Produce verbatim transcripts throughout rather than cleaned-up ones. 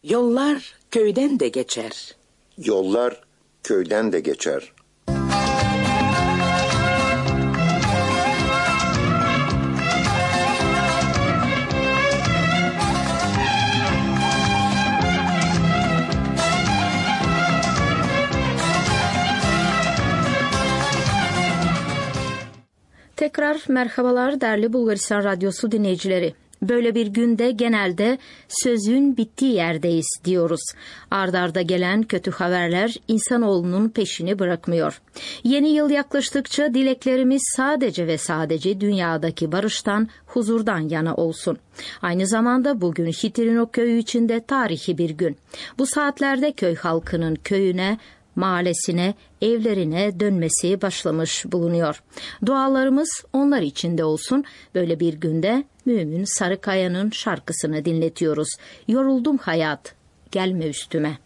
Yollar köyden de geçer. Yollar köyden de geçer. Tekrar merhabalar değerli Bulgaristan Radyosu dinleyicileri. Böyle bir günde genelde sözün bittiği yerdeyiz diyoruz. Ard arda gelen kötü haberler insanoğlunun peşini bırakmıyor. Yeni yıl yaklaştıkça dileklerimiz sadece ve sadece dünyadaki barıştan, huzurdan yana olsun. Aynı zamanda bugün Hitirino köyü için de tarihi bir gün. Bu saatlerde köy halkının köyüne, mahallesine, evlerine dönmesi başlamış bulunuyor. Dualarımız onlar için de olsun. Böyle bir günde Mümin Sarıkaya'nın şarkısını dinletiyoruz. Yoruldum hayat, gelme üstüme.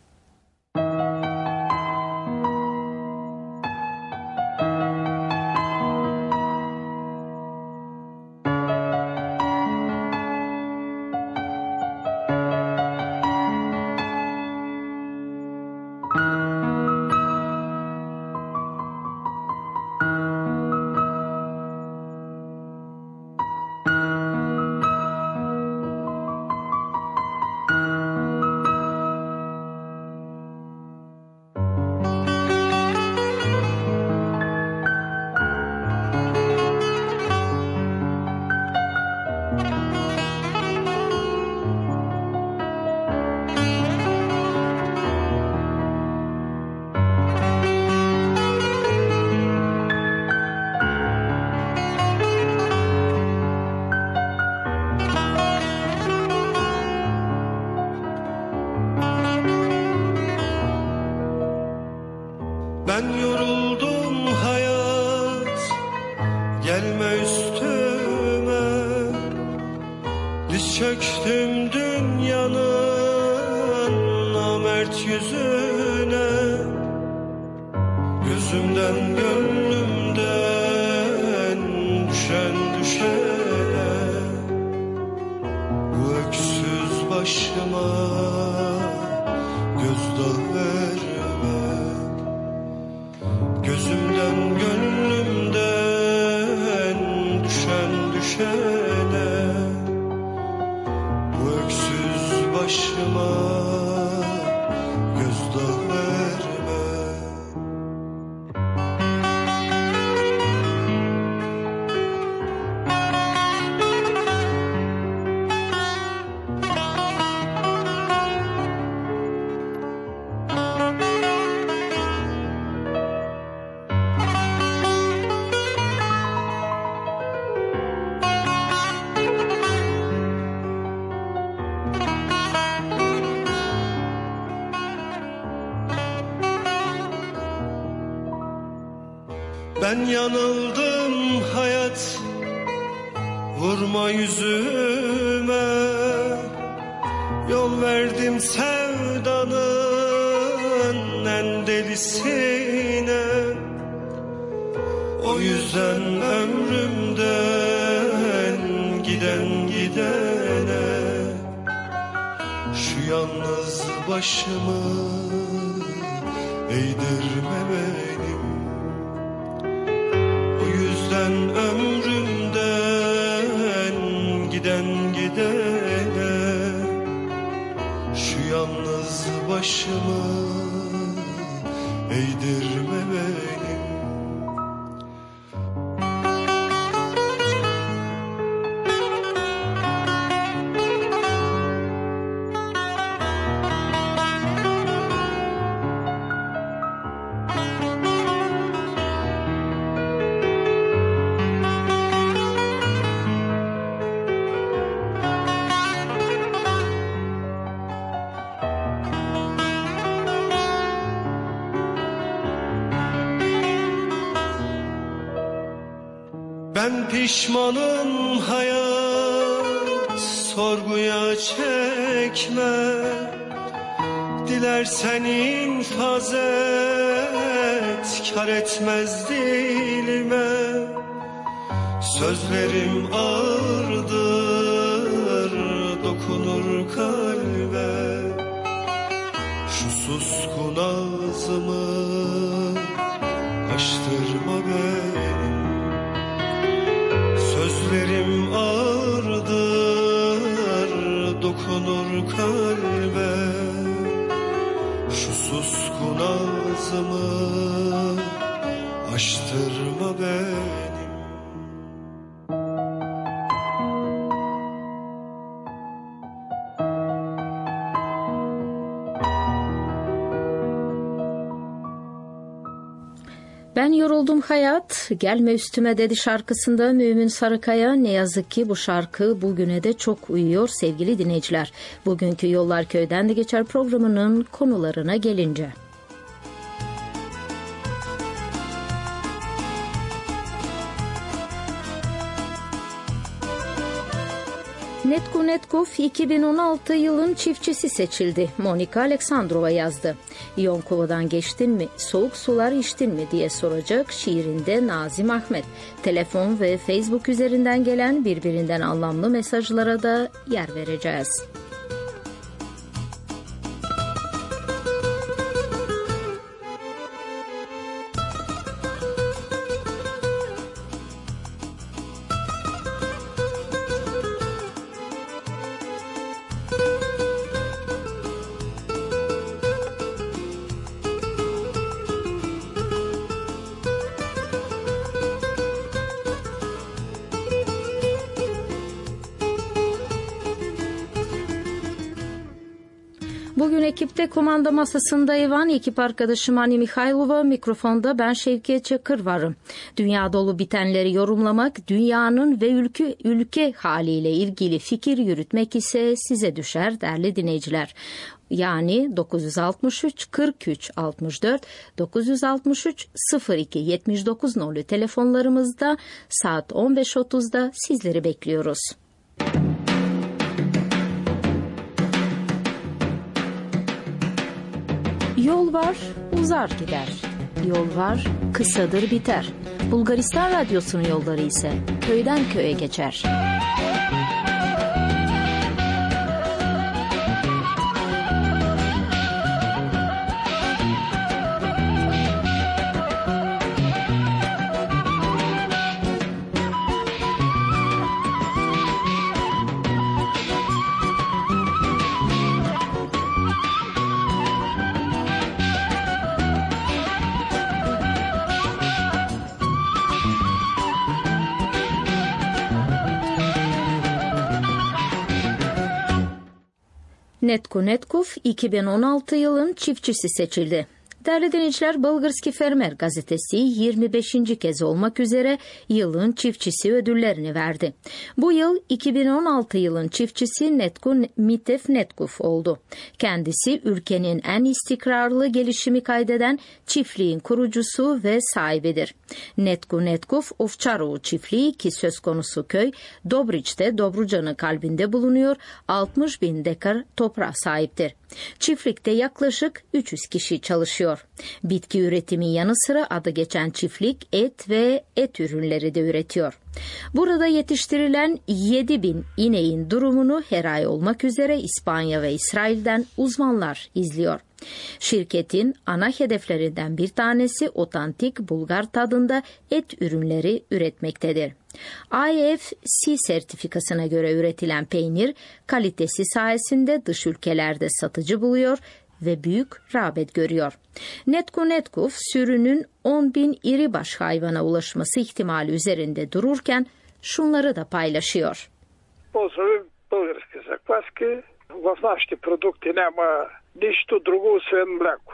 Ben yoruldum hayat, gelme üstüme. Diz çöktüm dünyanın namert yüzüne. Gözümden gönlümden düşen düşene. Bu öksüz başıma gözdağı verme. Gözümden gönlümden düşen düşene. Bu öksüz başıma gözdağı verme. Ben yanıldım hayat, vurma yüzüme. Yol verdim sevdanın en delisine. O yüzden ömrümden giden gidene. Şu yalnız başımı eğdirme benim. Ömrümden giden gidene. Şu yalnız başımı eğdirme benim. Ben pişmanım hayat, sorguya çekme. Dilersen infaz et, kar etmez dilime. Sözlerim ağırdır, dokunur kalbe. suskun ağzımı açtırma benim. Sözlerim ağırdır, dokunur kalbe. Şu suskun ağzımı açtırma benim. Ben yoruldum hayat, gelme üstüme dedi şarkısında Mümin Sarıkaya. Ne yazık ki bu şarkı bugüne de çok uyuyor sevgili dinleyiciler. Bugünkü Yollar Köyden de Geçer programının konularına gelince. Netko Netkov iki bin on altı yılın çiftçisi seçildi. Monika Aleksandrova yazdı. Yonkova'dan geçtin mi, soğuk sular içtin mi diye soracak şiirinde Nazım Ahmet. Telefon ve Facebook üzerinden gelen birbirinden anlamlı mesajlara da yer vereceğiz. Bugün ekipte komanda masasında Ivan, ekip arkadaşım Ani Mikhailova, mikrofonda ben Şevket Çakır varım. Dünya dolu bitenleri yorumlamak, dünyanın ve ülke, ülke haliyle ilgili fikir yürütmek ise size düşer değerli dinleyiciler. Yani dokuz altı üç kırk üç altmış dört dokuz altı üç sıfır iki yetmiş dokuz nolu telefonlarımızda saat on beş otuzda sizleri bekliyoruz. Yol var, uzar gider. Yol var, kısadır biter. Bulgaristan Radyosu'nun yolları ise köyden köye geçer. Netko Netkov iki bin on altı yılın çiftçisi seçildi. Değerli dinleyiciler, Bulgarski Fermer gazetesi yirmi beşinci kez olmak üzere yılın çiftçisi ödüllerini verdi. Bu yıl iki bin on altı yılın çiftçisi Netko Mitev Netkov oldu. Kendisi ülkenin en istikrarlı gelişimi kaydeden çiftliğin kurucusu ve sahibidir. Netko Netkov Ovçarovu çiftliği ki söz konusu köy Dobriç'te Dobrucan'ın kalbinde bulunuyor, altmış bin dekar toprağa sahiptir. Çiftlikte yaklaşık üç yüz kişi çalışıyor. Bitki üretimi yanı sıra adı geçen çiftlik et ve et ürünleri de üretiyor. Burada yetiştirilen yedi bin ineğin durumunu her ay olmak üzere İspanya ve İsrail'den uzmanlar izliyor. Şirketin ana hedeflerinden bir tanesi otantik Bulgar tadında et ürünleri üretmektedir. I F C sertifikasına göre üretilen peynir kalitesi sayesinde dış ülkelerde satıcı buluyor ve büyük rağbet görüyor. Netko Netkov sürünün on bin iri baş hayvana ulaşması ihtimali üzerinde dururken şunları da paylaşıyor. Ползваме български закваски. В нашите продукти няма нищо друго, освен мляко.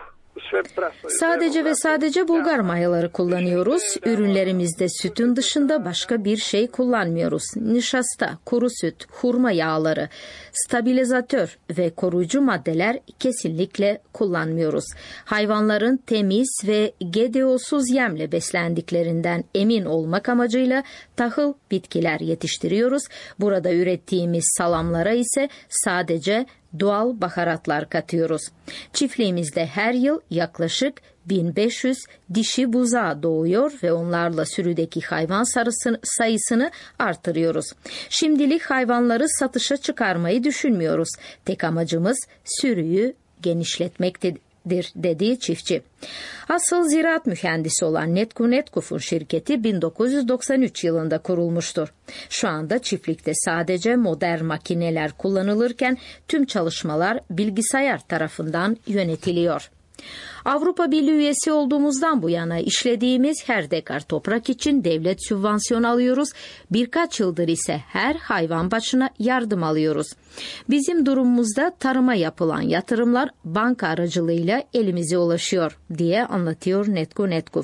Sadece ve sadece Bulgar mayaları kullanıyoruz. Ürünlerimizde sütün dışında başka bir şey kullanmıyoruz. Nişasta, kuru süt, hurma yağları, stabilizatör ve koruyucu maddeler kesinlikle kullanmıyoruz. Hayvanların temiz ve G D O'suz yemle beslendiklerinden emin olmak amacıyla tahıl bitkiler yetiştiriyoruz. Burada ürettiğimiz salamlara ise sadece doğal baharatlar katıyoruz. Çiftliğimizde her yıl yaklaşık bin beş yüz dişi buzağı doğuyor ve onlarla sürüdeki hayvan sayısını artırıyoruz. Şimdilik hayvanları satışa çıkarmayı düşünmüyoruz. Tek amacımız sürüyü genişletmektedir. dir dediği çiftçi. Asıl ziraat mühendisi olan Netko Netkov'un şirketi bin dokuz yüz doksan üç yılında kurulmuştur. Şu anda çiftlikte sadece modern makineler kullanılırken tüm çalışmalar bilgisayar tarafından yönetiliyor. Avrupa Birliği üyesi olduğumuzdan bu yana işlediğimiz her dekar toprak için devlet sübvansiyon alıyoruz. Birkaç yıldır ise her hayvan başına yardım alıyoruz. Bizim durumumuzda tarıma yapılan yatırımlar banka aracılığıyla elimize ulaşıyor diye anlatıyor Netko Netkov.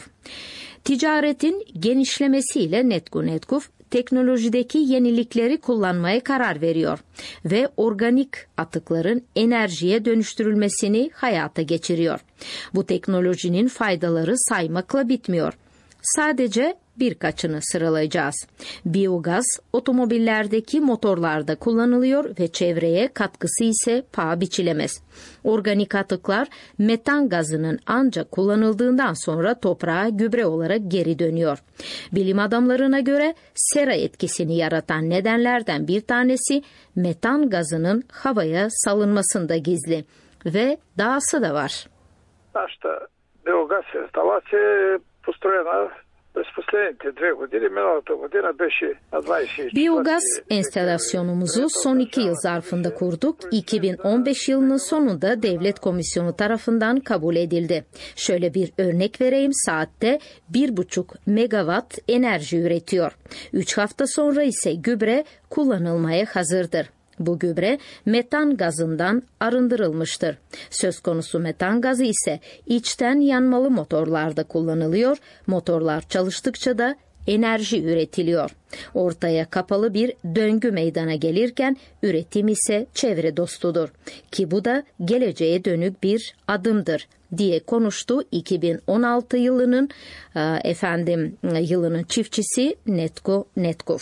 Ticaretin genişlemesiyle Netko Netkov teknolojideki yenilikleri kullanmaya karar veriyor ve organik atıkların enerjiye dönüştürülmesini hayata geçiriyor. Bu teknolojinin faydaları saymakla bitmiyor. Sadece birkaçını sıralayacağız. Biyogaz otomobillerdeki motorlarda kullanılıyor ve çevreye katkısı ise paha biçilemez. Organik atıklar metan gazının ancak kullanıldığından sonra toprağa gübre olarak geri dönüyor. Bilim adamlarına göre sera etkisini yaratan nedenlerden bir tanesi metan gazının havaya salınmasında gizli ve dahası da var. Нашата биогаз инсталация построена през последните две години. Миналата година беше на двадесет и четвърти. Biyogaz enstalasyonumuzu son iki yıl zarfında kurduk. iki bin on beş yılının sonunda devlet komisyonu tarafından kabul edildi. Şöyle bir örnek vereyim, saatte bir buçuk megawatt enerji üretiyor. Üç hafta sonra ise gübre kullanılmaya hazırdır. Bu gübre metan gazından arındırılmıştır. Söz konusu metan gazı ise içten yanmalı motorlarda kullanılıyor. Motorlar çalıştıkça da enerji üretiliyor. Ortaya kapalı bir döngü meydana gelirken üretim ise çevre dostudur. Ki bu da geleceğe dönük bir adımdır diye konuştu iki bin on altı yılının efendim yılının çiftçisi Netko Netkov.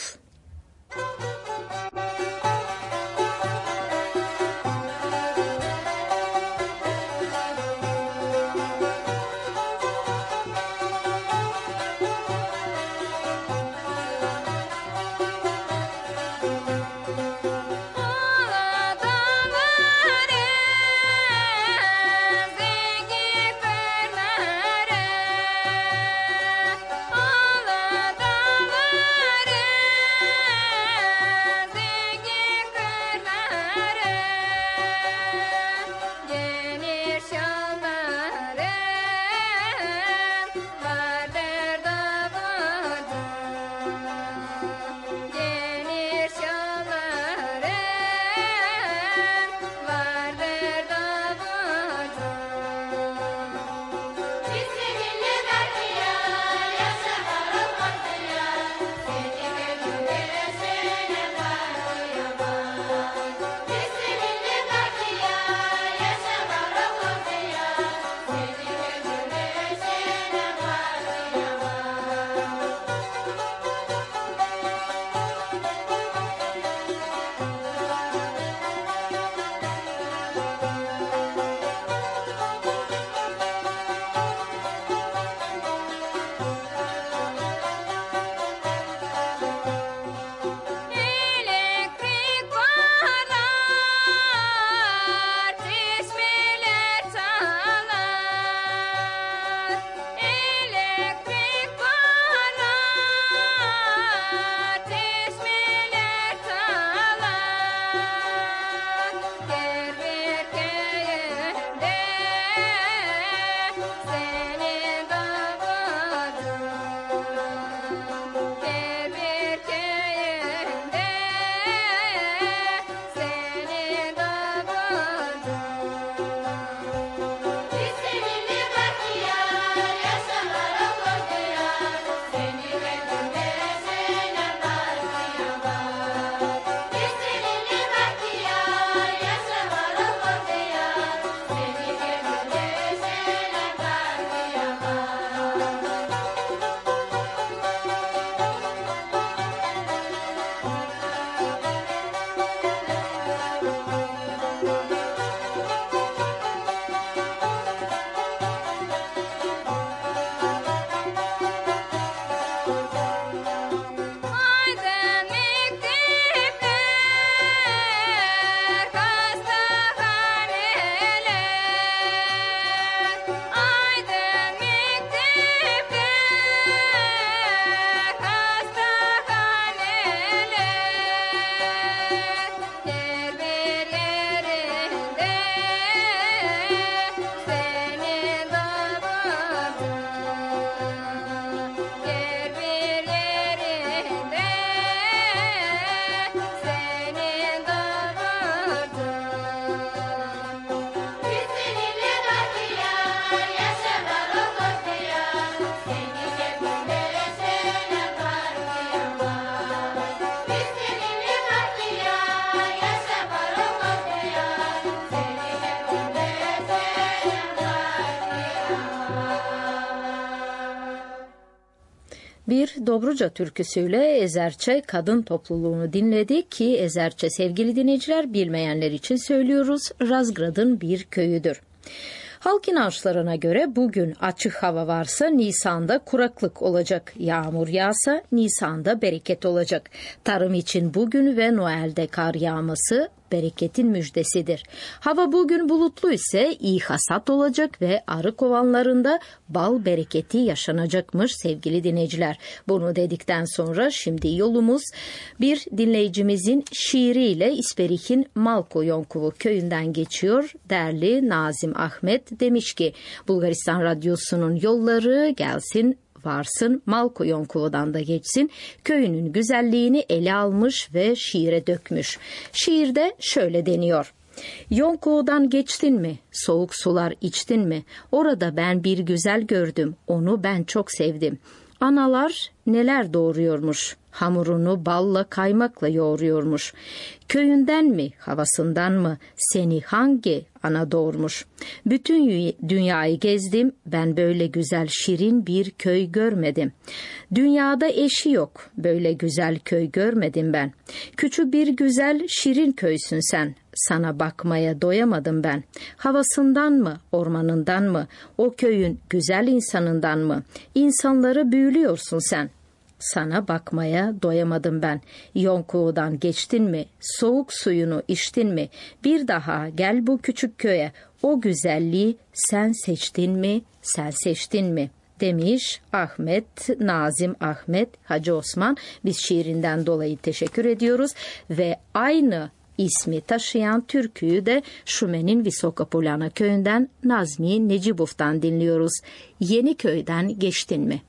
Bir Dobruca türküsüyle Ezerçe kadın topluluğunu dinledik ki Ezerçe sevgili dinleyiciler bilmeyenler için söylüyoruz Razgrad'ın bir köyüdür. Halk inançlarına göre bugün açık hava varsa Nisan'da kuraklık olacak. Yağmur yağsa Nisan'da bereket olacak. Tarım için bugün ve Noel'de kar yağması bereketin müjdesidir. Hava bugün bulutlu ise iyi hasat olacak ve arı kovanlarında bal bereketi yaşanacakmış sevgili dinleyiciler. Bunu dedikten sonra şimdi yolumuz bir dinleyicimizin şiiriyle İsperik'in Malko Yonkuvu köyünden geçiyor. Değerli Nazim Ahmet demiş ki Bulgaristan Radyosu'nun yolları gelsin varsın, Malko Yonkuvu'dan da geçsin, köyünün güzelliğini ele almış ve şiire dökmüş. Şiirde şöyle deniyor. Yonkuvu'dan geçtin mi? Soğuk sular içtin mi? Orada ben bir güzel gördüm, onu ben çok sevdim. Analar neler doğuruyormuş, hamurunu balla kaymakla yoğuruyormuş. Köyünden mi, havasından mı, seni hangi ana doğurmuş? Bütün dünyayı gezdim, ben böyle güzel şirin bir köy görmedim. Dünyada eşi yok, böyle güzel köy görmedim ben. Küçük bir güzel şirin köysün sen, sana bakmaya doyamadım ben. Havasından mı, ormanından mı, o köyün güzel insanından mı? İnsanları büyülüyorsun sen. Sana bakmaya doyamadım ben. Yonkuvu'dan geçtin mi? Soğuk suyunu içtin mi? Bir daha gel bu küçük köye. O güzelliği sen seçtin mi? Sen seçtin mi? Demiş Ahmet, Nazim Ahmet Hacı Osman. Biz şiirinden dolayı teşekkür ediyoruz ve aynı ismi taşıyan türküyü de Şumen'in Visokapolana köyünden Nazmi Necibov'tan dinliyoruz. Yeni köyden geçtin mi?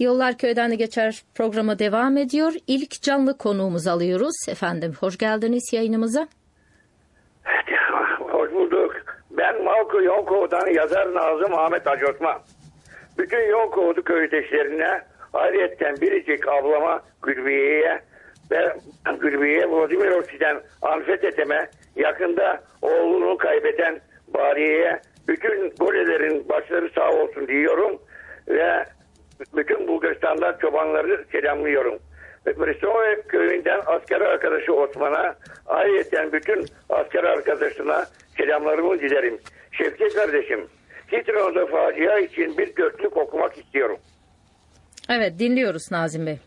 Yollar Köyden de Geçer programı devam ediyor. İlk canlı konuğumuzu alıyoruz. Efendim hoş geldiniz yayınımıza. Hoş bulduk. Ben Malko Yonkov'dan yazar Nazım Ahmet Acotma. Bütün Yonkov'du köydeşlerine, ayrıyetten biricik ablama Gülbiye'ye ve Gülbiye'ye Vladimir Orsi'den Anfet Ethem'e, yakında oğlunu kaybeden Bariye'ye, bütün Golelerin başları sağ olsun diyorum ve bütün Bulgaristan'da çobanları selamlıyorum. Bristol köyünden asker arkadaşı Osman'a, ayrıca bütün asker arkadaşına selamlarımı dilerim. Şevket kardeşim, Hitro'da facia için bir dörtlük okumak istiyorum. Evet, dinliyoruz Nazım Bey.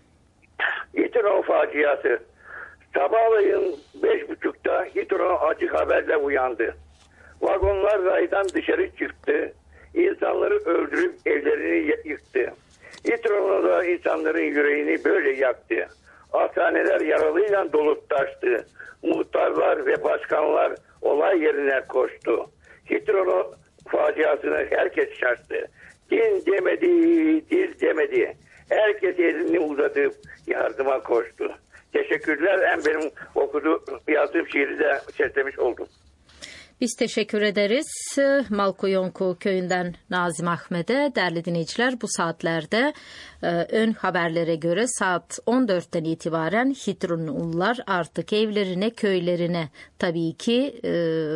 Hitro faciası. Sabahleyin beş buçukta Hitro acı haberle uyandı. Vagonlar raydan dışarı çıktı. İnsanları öldürüp evlerini yıktı. Hitro'da da insanların yüreğini böyle yaktı. Hastaneler yaralıyla dolup taştı. Muhtarlar ve başkanlar olay yerine koştu. Hitro faciasını herkes şaştı. Din demedi, dil demedi. Herkes elini uzatıp yardıma koştu. Teşekkürler. Hem benim okuduğum, yazdığım şiiri de seslemiş oldum. Biz teşekkür ederiz. Malkoyonku köyünden Nazım Ahmet'e. Değerli dinleyiciler, bu saatlerde e, ön haberlere göre saat on dörtten itibaren Hitronlular artık evlerine, köylerine tabii ki e,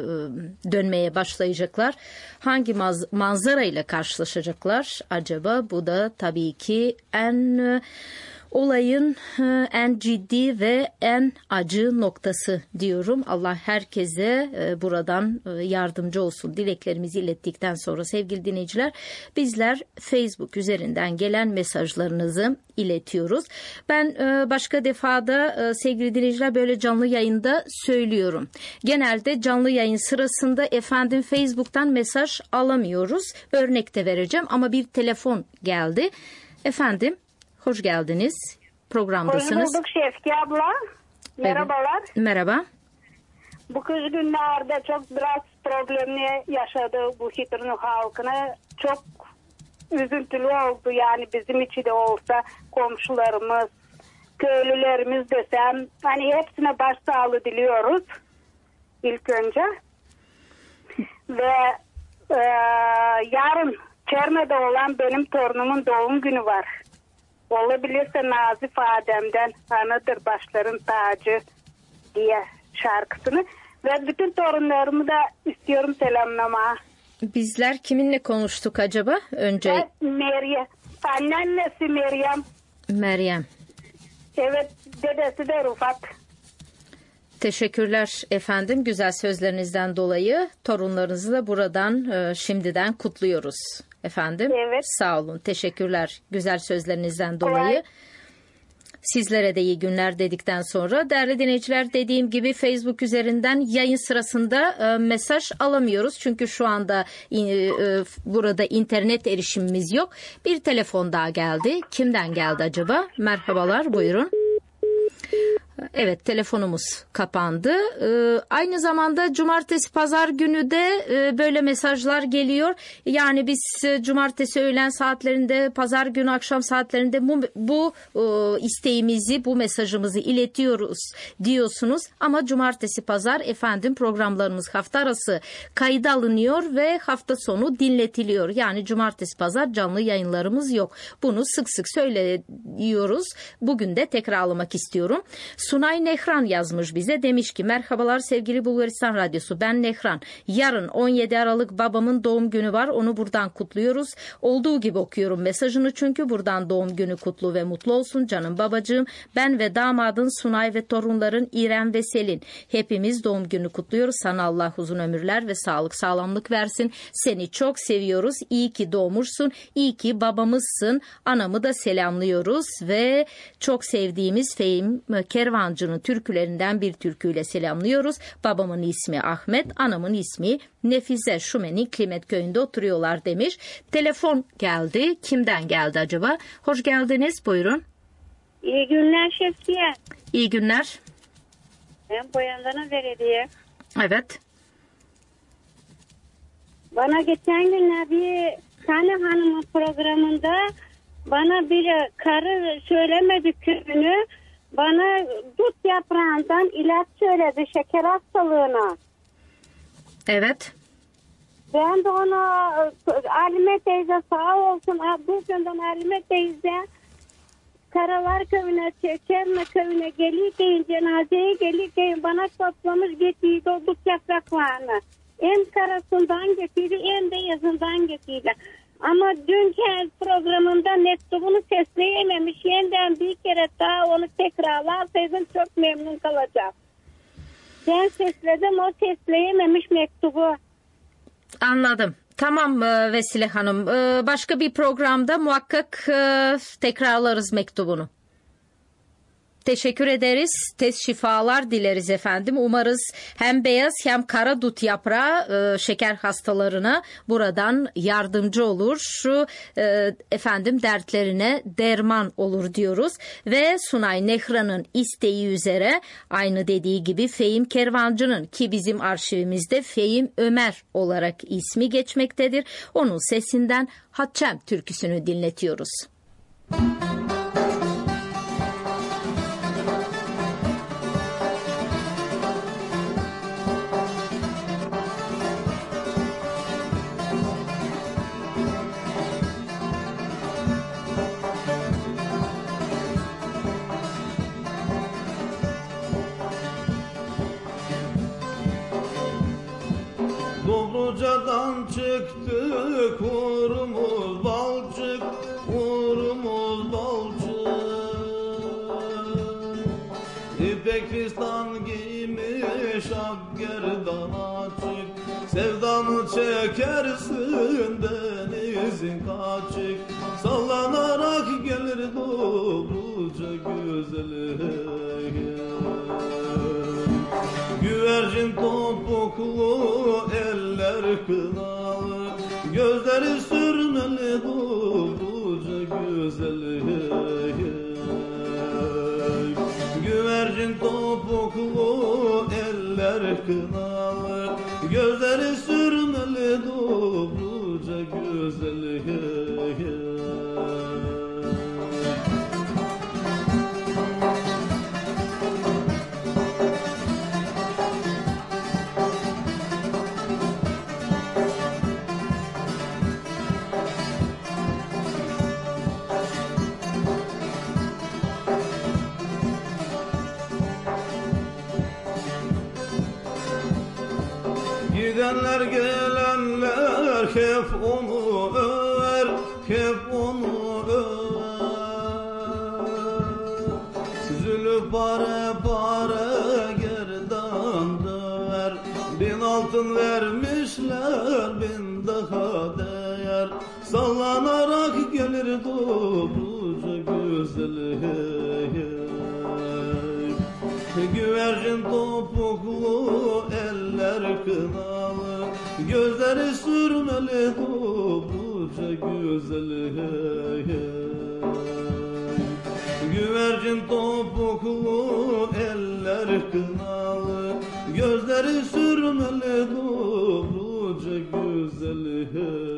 dönmeye başlayacaklar. Hangi maz- manzara ile karşılaşacaklar acaba? Bu da tabii ki en... E, Olayın en ciddi ve en acı noktası diyorum. Allah herkese buradan yardımcı olsun. Dileklerimizi ilettikten sonra sevgili dinleyiciler, bizler Facebook üzerinden gelen mesajlarınızı iletiyoruz. Ben başka defada sevgili dinleyiciler böyle canlı yayında söylüyorum. Genelde canlı yayın sırasında efendim Facebook'tan mesaj alamıyoruz. Örnek de vereceğim ama bir telefon geldi. Efendim, hoş geldiniz. Programdasınız. Hoş bulduk Şevki abla. Merhabalar. Evet. Merhaba. Bu kış günlerde çok biraz problemli yaşadı bu Hitronu halkına. Çok üzüntülü oldu yani bizim için de olsa, komşularımız, köylülerimiz desem. Hani hepsine başsağlığı diliyoruz ilk önce. Ve e, yarın Çerme'de olan benim torunumun doğum günü var. Olabilirse Nazif Adem'den Anıdır Başların Tacı diye şarkısını ve bütün torunlarımı da istiyorum selamlama. Bizler kiminle konuştuk acaba önce? Ve Meryem. Anneannesi Meryem. Meryem. Evet, dedesi de Rufat. Teşekkürler efendim güzel sözlerinizden dolayı. Torunlarınızı da buradan e, şimdiden kutluyoruz efendim. Evet. Sağ olun. Teşekkürler güzel sözlerinizden dolayı. Evet. Sizlere de iyi günler dedikten sonra değerli dinleyiciler, dediğim gibi Facebook üzerinden yayın sırasında e, mesaj alamıyoruz. Çünkü şu anda e, e, burada internet erişimimiz yok. Bir telefon daha geldi. Kimden geldi acaba? Merhabalar, buyurun. Evet, telefonumuz kapandı. Ee, aynı zamanda cumartesi pazar günü de e, böyle mesajlar geliyor. Yani biz e, cumartesi öğlen saatlerinde, pazar günü akşam saatlerinde bu, bu e, isteğimizi, bu mesajımızı iletiyoruz diyorsunuz. Ama cumartesi pazar efendim programlarımız hafta arası kayda alınıyor ve hafta sonu dinletiliyor. Yani cumartesi pazar canlı yayınlarımız yok. Bunu sık sık söylüyoruz. Bugün de tekrarlamak istiyorum. Sunay Nehran yazmış bize, demiş ki merhabalar sevgili Bulgaristan Radyosu, ben Nehran. Yarın on yedi Aralık babamın doğum günü var, onu buradan kutluyoruz. Olduğu gibi okuyorum mesajını çünkü buradan doğum günü kutlu ve mutlu olsun canım babacığım. Ben ve damadın Sunay ve torunların İrem ve Selin. Hepimiz doğum günü kutluyoruz. Sana Allah uzun ömürler ve sağlık sağlamlık versin. Seni çok seviyoruz. İyi ki doğmuşsun. İyi ki babamızsın. Anamı da selamlıyoruz ve çok sevdiğimiz Fehim Kervancı'nın türkülerinden bir türküyle selamlıyoruz. Babamın ismi Ahmet, anamın ismi Nefize. Şumen'in Klimet köyünde oturuyorlar demiş. Telefon geldi. Kimden geldi acaba? Hoş geldiniz. Buyurun. İyi günler Şevkiye. İyi günler. Ben Boyanlar'a belediye. Evet. Bana geçen günler bir tane hanımın programında bana bir karı söylemedi köyünü. Bana dut yaprağından ilaç söyledi şeker hastalığına. Evet. Ben de onu Alime teyze sağ olsun. Bugünden Alime teyze Karalar köyüne, Çerme köyüne gelirken, cenazeye gelirken bana toplamış getirdi o dut yapraklarını. En karasından getirdi, en de yazından getirdi. Ama dünkü programında mektubunu sesleyememiş. Yeniden bir kere daha onu tekrarlarsaydım çok memnun kalacağım. Ben sesledim, o sesleyememiş mektubu. Anladım. Tamam Vesile Hanım. Başka bir programda muhakkak tekrarlarız mektubunu. Teşekkür ederiz. Tez şifalar dileriz efendim. Umarız hem beyaz hem kara dut yaprağı şeker hastalarına buradan yardımcı olur. Şu efendim dertlerine derman olur diyoruz. Ve Sunay Nehra'nın isteği üzere aynı dediği gibi Fehim Kervancı'nın ki bizim arşivimizde Fehim Ömer olarak ismi geçmektedir. Onun sesinden Hatçem türküsünü dinletiyoruz. Dobruca'dan çıktık uğrumuz balcık, uğrumuz balcık. İpek fistan giymiş ak gerdan açık, sevdanı çekersin denizin kaçık. Sallanarak gelir Dobruca güzeli. Güvercin topuklu, eller kınalı, gözleri sürmeli Dobruca güzeli. Güvercin topuklu, eller kınalı, gözleri sürmeli Dobruca güzeli. Gidenler gelenler hep onu över, hep onu över. Zülü pare pare gerdan döver, bin altın vermişler bin daha değer. Sallanarak gelir Dobruca güzeli. Güvercin topuklu, eller kınalı, gözleri sürmeli Dobruca güzeli. Güvercin topuklu, eller kınalı, gözleri sürmeli Dobruca güzeli.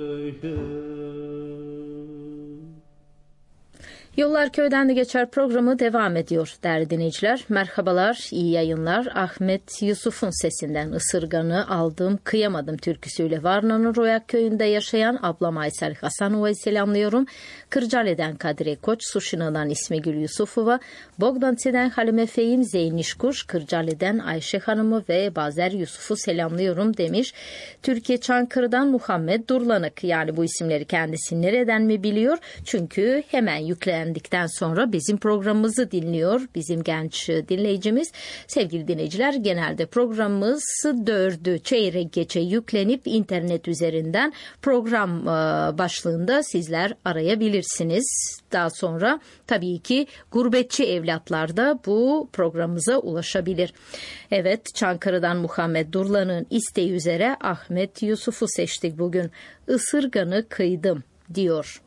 Yollar Köy'den de geçer programı devam ediyor değerli dinleyiciler. Merhabalar, iyi yayınlar. Ahmet Yusuf'un sesinden Isırgan'ı aldım, kıyamadım türküsüyle Varna'nın Royak Köyü'nde yaşayan ablam Aysel Hasanova'yı selamlıyorum. Kırcale'den Kadire Koç, Suşina'dan İsmegül Yusufova, Bogdanti'den Halime Fehim, Zeynişkuş, Kırcale'den Ayşe Hanım'ı ve Bazer Yusuf'u selamlıyorum demiş. Türkiye Çankırı'dan Muhammed Durlanık, yani bu isimleri kendisi nereden mi biliyor? Çünkü hemen yükleyen dikten sonra bizim programımızı dinliyor bizim genç dinleyicimiz. Sevgili dinleyiciler, genelde programımız dördü çeyrek geçe yüklenip internet üzerinden program başlığında sizler arayabilirsiniz. Daha sonra tabii ki gurbetçi evlatlar da bu programımıza ulaşabilir. Evet, Çankırı'dan Muhammed Durlan'ın isteği üzere Ahmet Yusuf'u seçtik bugün. Isırganı kıydım diyor.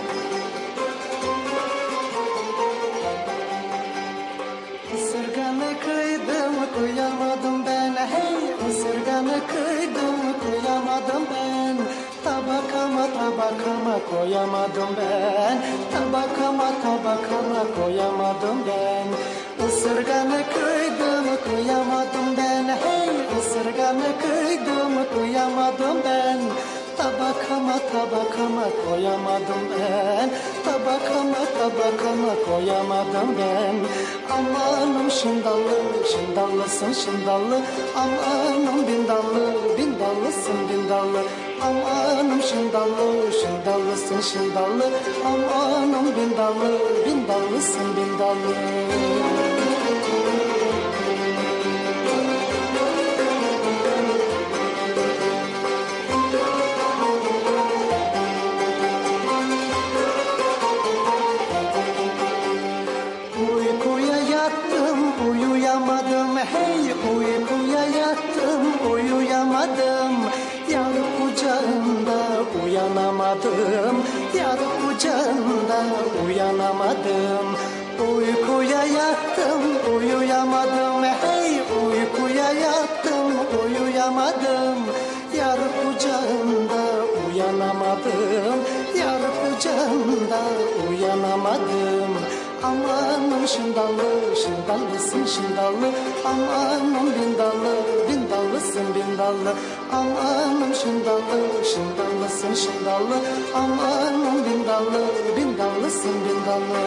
Isırganı tabakama koyamadım ben. Tabakama tabakama koyamadım ben. Isırganı kıydım kıyamadım ben. Hey ısırganı kıydım kıyamadım ben. Tabakama tabakama koyamadım ben. Tabakama tabakama koyamadım ben. Amanım şındallı şındallısın şındallı. Amanım bindallı bindallısın bindallı. Amanım şındallı şındallısın şındallı. Amanım bindallı bindallısın bindallı. Hey uykuya yattım uyuyamadım. Yar kucağında uyanamadım. Yar kucağında uyanamadım. Uykuya yattım uyuyamadım. Hey uykuya yattım uyuyamadım. Yar kucağında uyanamadım. Yar kucağında uyanamadım. Amanım şındallı, şındallısın şındallı. Amanım bindallı, bindallısın bindallı. Amanım şındallı, şındallısın şındallı. Amanım bindallı, bindallısın bindallı.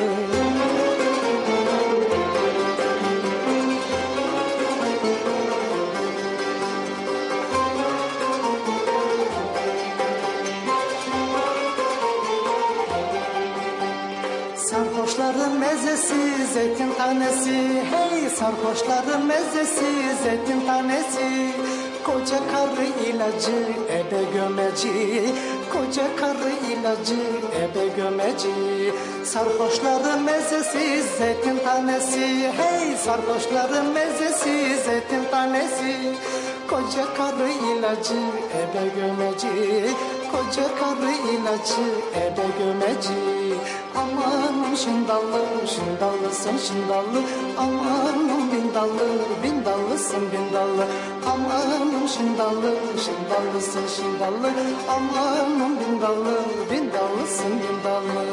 Sarhoşların mezesi zeytin tanesi. Hey sarhoşların mezesi zeytin tanesi. Koca karı ilacı ebe gömeci. Koca karı ilacı ebe gömeci. Sarhoşların mezesi zeytin tanesi. Hey sarhoşların mezesi zeytin tanesi. Koca karı ilacı ebe gömeci. Koca karı ilacı ebe gömeci. Amanım şındallı, şındallısın şındallı. Amanım bindallı, bindallısın bindallı. Amanım şındallı, şındallısın şındallı. Amanım bindallı, bindallısın bindallı.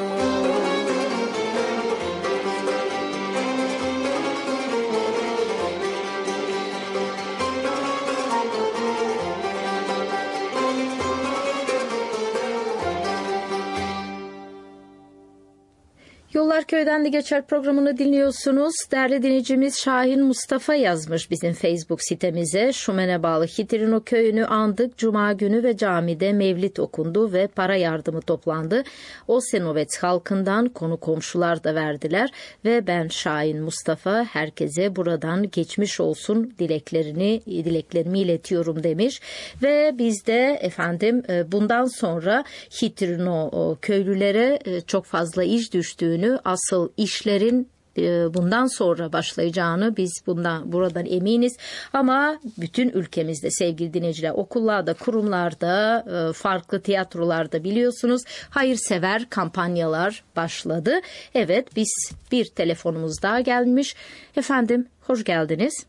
Yollar Köy'den de geçer programını dinliyorsunuz. Değerli dinleyicimiz Şahin Mustafa yazmış bizim Facebook sitemize. Şumen'e bağlı Hitirino köyünü andık. Cuma günü ve camide mevlid okundu ve para yardımı toplandı. Osenovet halkından konu komşular da verdiler. Ve ben Şahin Mustafa herkese buradan geçmiş olsun dileklerini, dileklerimi iletiyorum demiş. Ve biz de efendim bundan sonra Hitirino köylülere çok fazla iş düştüğünü, asıl işlerin bundan sonra başlayacağını biz bundan buradan eminiz. Ama bütün ülkemizde sevgili dinleyiciler, okullarda, kurumlarda, farklı tiyatrolarda biliyorsunuz hayırsever kampanyalar başladı. Evet, biz bir telefonumuz daha gelmiş. Efendim hoş geldiniz.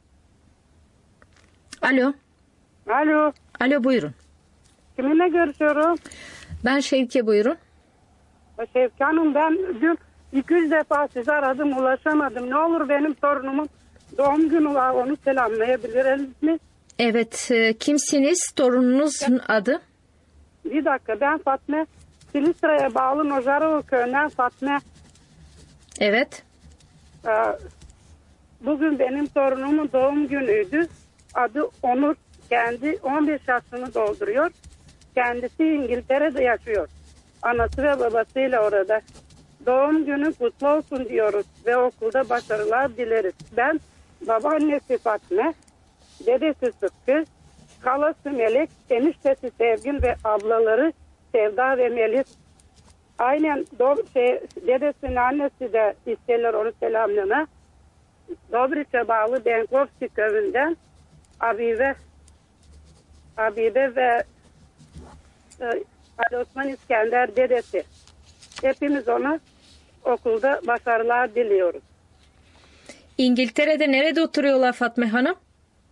Alo. Alo. Alo buyurun. Kiminle görüşüyorum? Ben Şevke, buyurun. Şevke Hanım, ben dün iki yüz defa sizi aradım, ulaşamadım. Ne olur benim torunumun doğum günü var, onu selamlayabilirsiniz mi? Evet, kimsiniz? Torununuzun adı? Bir dakika, ben Fatma. Silistre'ye bağlı Nojarova köyünden Fatma. Evet. Bugün benim torunumun doğum günüydü. Adı Onur. Kendi on beş yaşını dolduruyor. Kendisi İngiltere'de yaşıyor. Anası ve babasıyla orada. Doğum günü kutlu olsun diyoruz ve okulda başarılar dileriz. Ben babaannesi Fatma, dedesi Sıkkı, halası Melek, eniştesi Sevgin ve ablaları Sevda ve Melis. Aynen do, şey, dedesinin annesi de isterler onu selamlama. Dobriç'e bağlı Benkovski köyünden Abibe, Abibe ve e, Ali Osman İskender dedesi. Hepimiz ona okulda başarılar diliyoruz. İngiltere'de nerede oturuyorlar Fatma Hanım?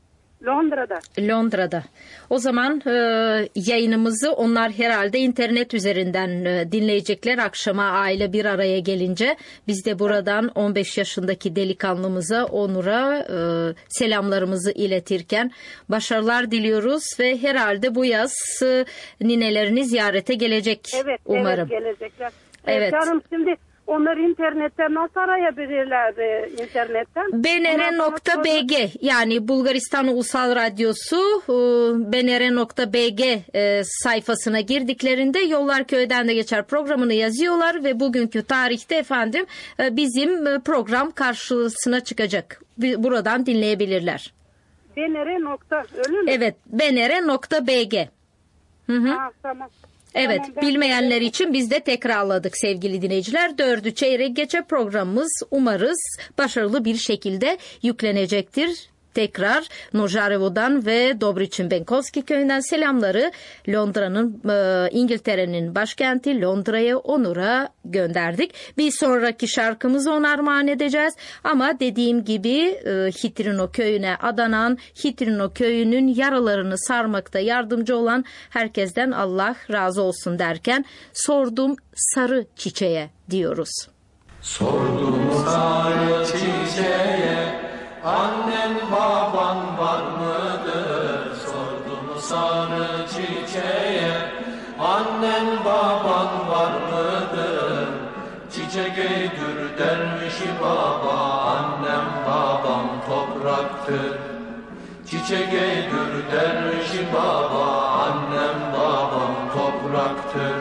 Londra'da. Londra'da. O zaman e, yayınımızı onlar herhalde internet üzerinden e, dinleyecekler. Akşama aile bir araya gelince biz de buradan on beş yaşındaki delikanlımıza, Onur'a e, selamlarımızı iletirken başarılar diliyoruz ve herhalde bu yaz e, ninelerini ziyarete gelecek. Evet, umarım. evet gelecekler. Evet. Canım şimdi onlar internetten nasıl arayabilirler e, internetten? B N R nokta B G yani Bulgaristan Ulusal Radyosu e, B N R nokta B G e, sayfasına girdiklerinde Yollar Köyden de Geçer programını yazıyorlar ve bugünkü tarihte efendim e, bizim e, program karşısına çıkacak. Buradan dinleyebilirler. B N R nokta öyle mi? Evet, B N R nokta B G. Hı hı. Ha, tamam. Evet, Tamam, bilmeyenler de... için biz de tekrarladık sevgili dinleyiciler. Dördü çeyrek geçe programımız umarız başarılı bir şekilde yüklenecektir. Tekrar Nožarevo'dan ve Dobriçin Benkovski köyünden selamları Londra'nın, e, İngiltere'nin başkenti Londra'ya, Onur'a gönderdik. Bir sonraki şarkımızı ona armağan edeceğiz. Ama dediğim gibi e, Hitrino köyüne adanan, Hitrino köyünün yaralarını sarmakta yardımcı olan herkesten Allah razı olsun derken sordum sarı çiçeğe diyoruz. Sordum sarı çiçeğe, annen baban var mıdır? Sordum sarı çiçeğe, annen baban var mıdır? Çiçek eydür dervişi baba, annem babam topraktır. Çiçek eydür dervişi baba, annem babam topraktır.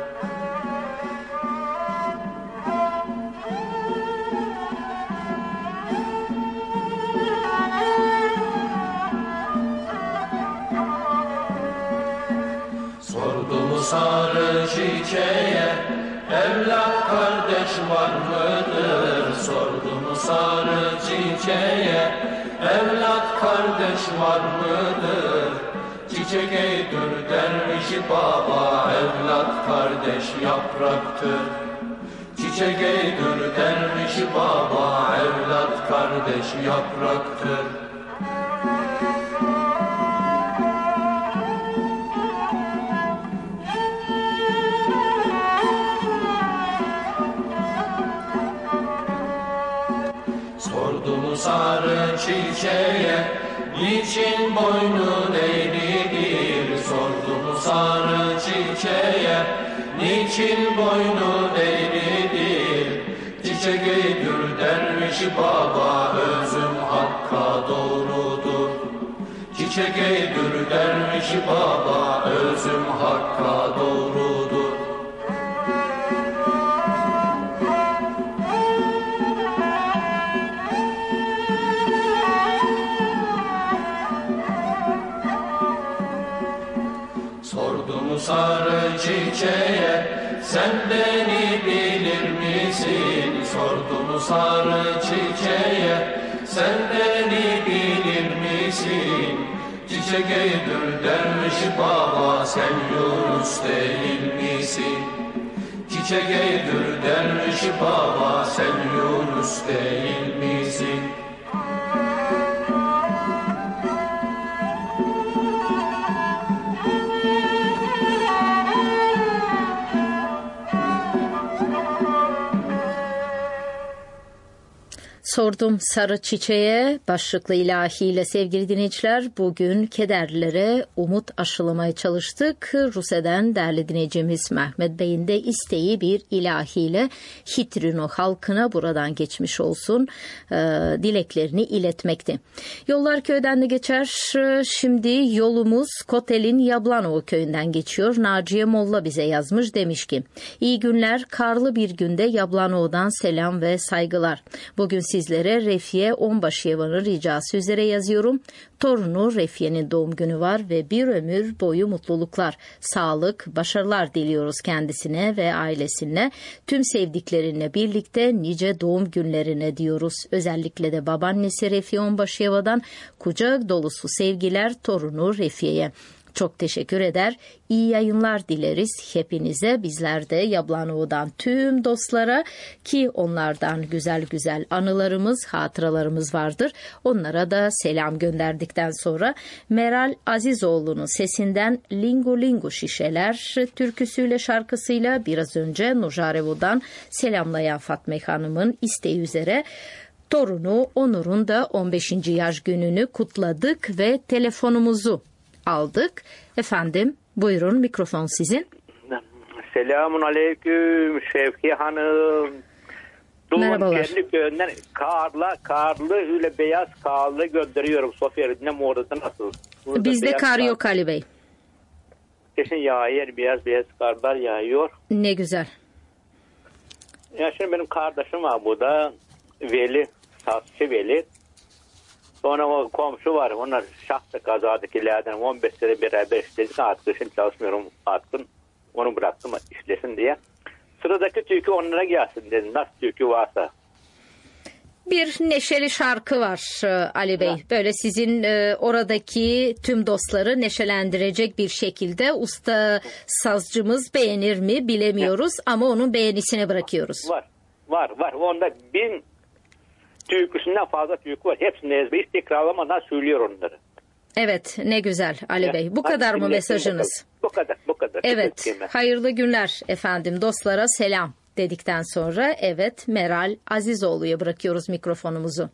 Sordum sarı çiçeğe, evlat kardeş var mıdır? Sordum sarı çiçeğe, evlat kardeş var mıdır? Çiçek eydür dervişi baba, evlat kardeş yapraktır. Çiçek eydür dervişi baba, evlat kardeş yapraktır. Sordum sarı çiçeğe, niçin boynun eğridir? Sordum sarı çiçeğe, niçin boynun eğridir? Çiçek eydür dervişi baba, özüm hakka doğrudur. Çiçek eydür dervişi baba, özüm hakka doğrudur. Sordum sarı çiçeğe, sen beni bilir misin? Sordum sarı çiçeğe, sen beni bilir misin? Çiçek eydür dervişi baba, sen Yunus değil misin? Çiçek eydür dervişi baba, sen Yunus değil misin? Sordum sarı çiçeğe başlıklı ilahiyle sevgili dinleyiciler bugün kederlilere umut aşılamaya çalıştık. Rusya'dan değerli dinleyicimiz Mehmet Bey'in de isteği bir ilahiyle Hitrino halkına buradan geçmiş olsun e, dileklerini iletmekti. Yollar köyden de geçer. Şimdi yolumuz Kotel'in Yablanova köyünden geçiyor. Naciye Molla bize yazmış, demiş ki iyi günler, karlı bir günde Yablanova'dan selam ve saygılar. Bugün sizlere Refiye Onbaşıyevan'ın ricası üzere yazıyorum. Torunu Refiye'nin doğum günü var ve bir ömür boyu mutluluklar, sağlık, başarılar diliyoruz kendisine ve ailesine. Tüm sevdiklerinle birlikte nice doğum günlerine diyoruz. Özellikle de babaannesi Refiye Onbaşıyeva'dan kucak dolusu sevgiler torunu Refiye'ye. çok teşekkür eder. İyi yayınlar dileriz hepinize. Bizler de Yablanoğlu'dan tüm dostlara ki onlardan güzel güzel anılarımız, hatıralarımız vardır. Onlara da selam gönderdikten sonra Meral Azizoğlu'nun sesinden Lingo Lingo Şişeler türküsüyle şarkısıyla biraz önce Nujarevo'dan selamlayan Fatma Hanım'ın isteği üzere torunu Onur'un da on beşinci yaş gününü kutladık ve telefonumuzu aldık. Efendim buyurun, mikrofon sizin. Selamun aleyküm Şevki Hanım. Merhabalar. Kendi köyünden karlı, karlı öyle beyaz karlı gönderiyorum. Sofya Ridinem orada nasıl? Burada bizde kar kar yok Ali Bey. Kesin yağıyor, beyaz beyaz karlar yağıyor. Ne güzel. Ya şimdi benim kardeşim var burada. Veli, Sazcı Veli. Sonra o komşu var. Onlar şahsı kazadakilerden on beş sene beraber işledik. Artık şimdi çalışmıyorum. Artık onu bıraktım işlesin diye. Sıradaki türkü onlara gelsin dedim. Nasıl türkü varsa. Bir neşeli şarkı var Ali Bey. Böyle sizin e, oradaki tüm dostları neşelendirecek bir şekilde usta sazcımız beğenir mi bilemiyoruz ama onun beğenisine bırakıyoruz. Var, var, var. Onda bin türküsünden fazla türkü var. Hepsini ezber hiç tekrarlamadan söylüyor onları. Evet, ne güzel Ali Ya, Bey. Bu hadi kadar mı dinlesin mesajınız? bakalım. Bu kadar, bu kadar. Evet, hayırlı günler efendim. Dostlara selam dedikten sonra evet Meral Azizoğlu'ya bırakıyoruz mikrofonumuzu.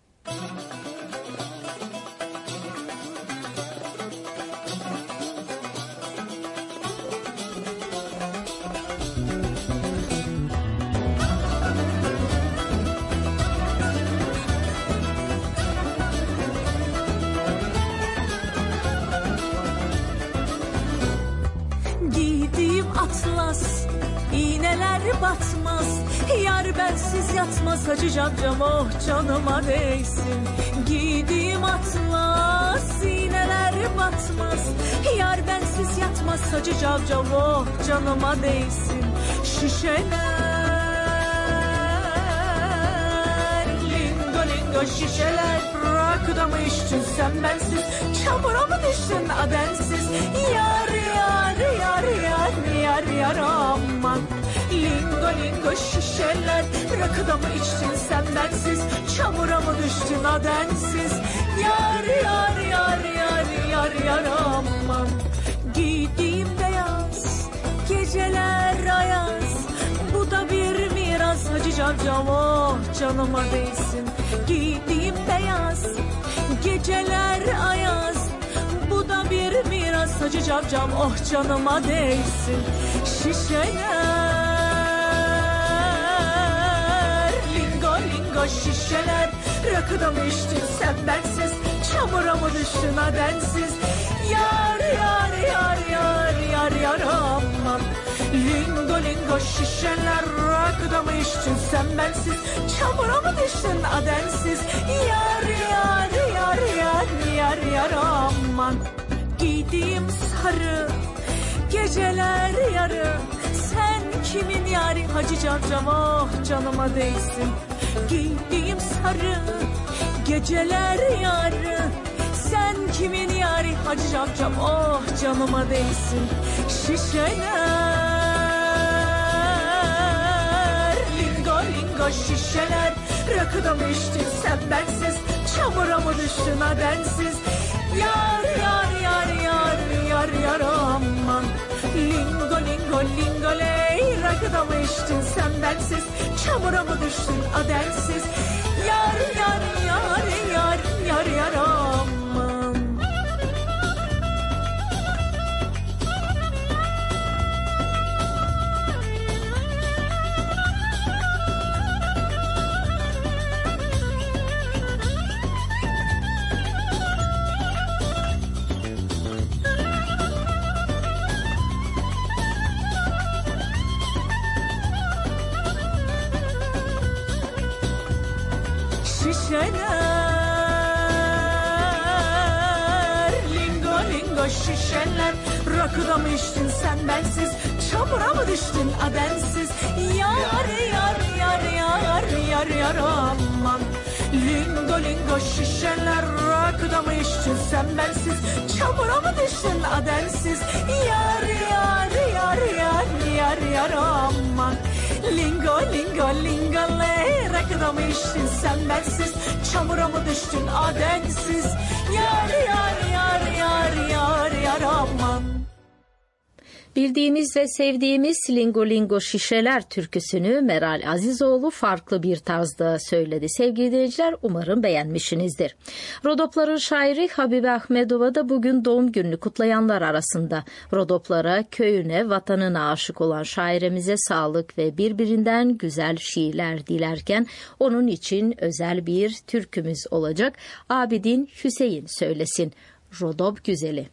Giydiğim atlas, iğneler batmaz. Yar bensiz yatmaz, hacı camcam oh canıma değsin. Giydiğim atlas, iğneler batmaz. Yar bensiz yatmaz, hacı camcam oh canıma değsin. Şişeler, lingo lingo şişeler. Rakıda mı içtin sen bensiz, çamura mı düştün adensiz. Yar yar yar yar yar yar aman. Lingo lingo şişeler, rakıda mı içtin sen bensiz, çamura mı düştün adensiz. Yar yar yar yar yar yar aman. Giydiğim beyaz, geceler ayaz. Bu da bir miras hacı camcam oh canıma değsin. Giydiğim beyaz, geceler ayaz. Bu da bir miras hacı camcam oh canıma değsin. Şişeler, lingo lingo şişeler. Rakıda mı içtin sen bensiz, çamura mı düştün adensiz. Yar yar yar yar yar yar aman. Lingo lingo şişeler, rakıda mı içtin sen bensiz, çamura mı düştün adensiz. Yar yar yar yar yar yar aman. Giydiğim sarı, geceler yarı. Sen kimin yari hacı camcam oh canıma değsin. Giydiğim sarı, geceler yarı. Sen kimin yari hacı camcam oh canıma değsin. Şişeler, lingo lingo şişeler. Rakıda mı içtin sen bensiz, çamura mı düştün adensiz. Yar yar yar yar yar yar aman. Lingo lingo lingo ley. Rakıda mı içtin sen bensiz, çamura mı düştün adensiz. Yar yar yar yar yar yar aman. Şişeler, lingo lingo şişeler. Rakıda mı içtin sen bensiz, çamura mı düştün adensiz. Yar yar yar yar yar yar yar aman. Lingo lingo şişeler, rakıda mı içtin sen bensiz, çamura mı düştün adensiz? Yar yar yar yar yar yar aman. Lingo lingo lingo le, rakıda mı içtin sen bensiz, çamura mı düştün adensiz? Yar yar yar yar yar yar aman. Bildiğimiz ve sevdiğimiz Lingo Lingo Şişeler türküsünü Meral Azizoğlu farklı bir tarzda söyledi. Sevgili dinleyiciler, umarım beğenmişsinizdir. Rodopların şairi Habibe Ahmedova da bugün doğum gününü kutlayanlar arasında. Rodoplara, köyüne, vatanına aşık olan şairimize sağlık ve birbirinden güzel şiirler dilerken onun için özel bir türkümüz olacak. Abidin Hüseyin söylesin. Rodop Güzeli.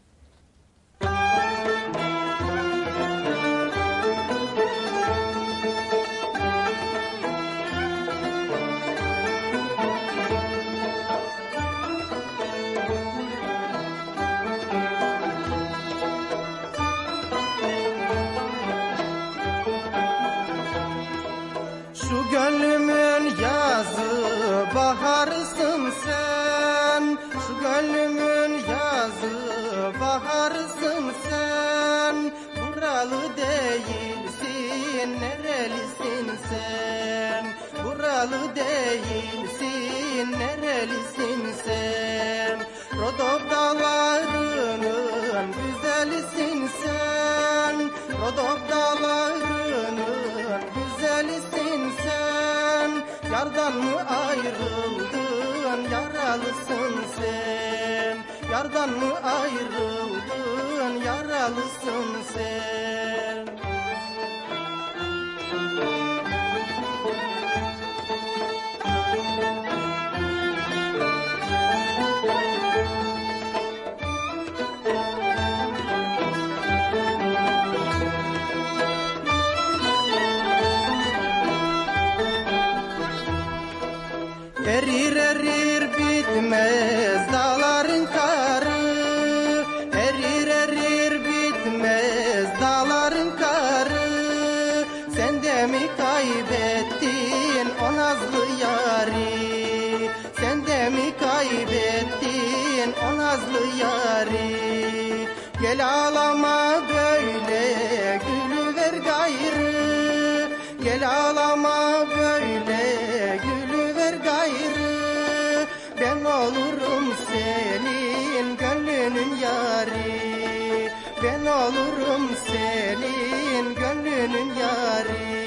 Şu gönlümün yazı baharısın sen, şu gönlümün yazı baharısın sen. Buralı değilsin, nerelisin sen? Buralı değilsin, nerelisin sen? Rodop dağlarının güzelisin sen, Rodop dağlarının güzelisin sen. Yardan mı ayrıldın, yaralısın sen? Yardan mı ayrıldın, yaralısın sen? Erir erir bitmez dağların karı, erir erir bitmez dağların karı. Sen de mi kaybettin o nazlı yari, sen de mi kaybettin o nazlı yari? Gel ağlama böyle, gülüver gayrı, gel ağlama böyle, gülüver gayrı. Ben olurum senin gönlünün yari, ben olurum senin gönlünün yari.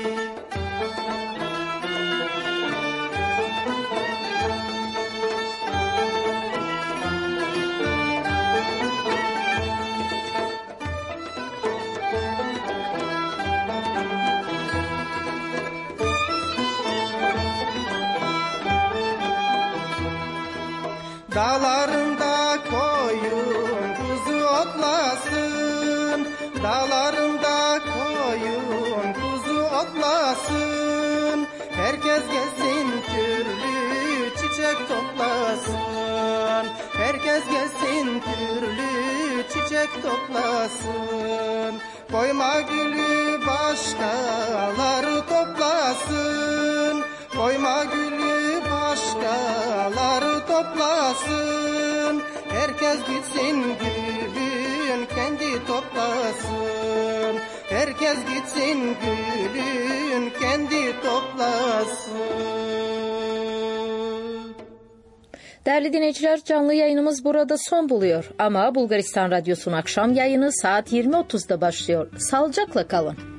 Dağlarında koyun kuzu otlasın, dağlarında koyun kuzu otlasın. Herkes gelsin türlü çiçek toplasın, herkes gelsin türlü çiçek toplasın. Koyma gülü başkaları toplasın, koyma gülü başkaları toplasın. Herkes gitsin gülün kendi toplasın, herkes gitsin gülün kendi toplasın. Değerli dinleyiciler, canlı yayınımız burada son buluyor. Ama Bulgaristan Radyosu'nun akşam yayını saat yirmi otuzda başlıyor. Sağlıcakla kalın.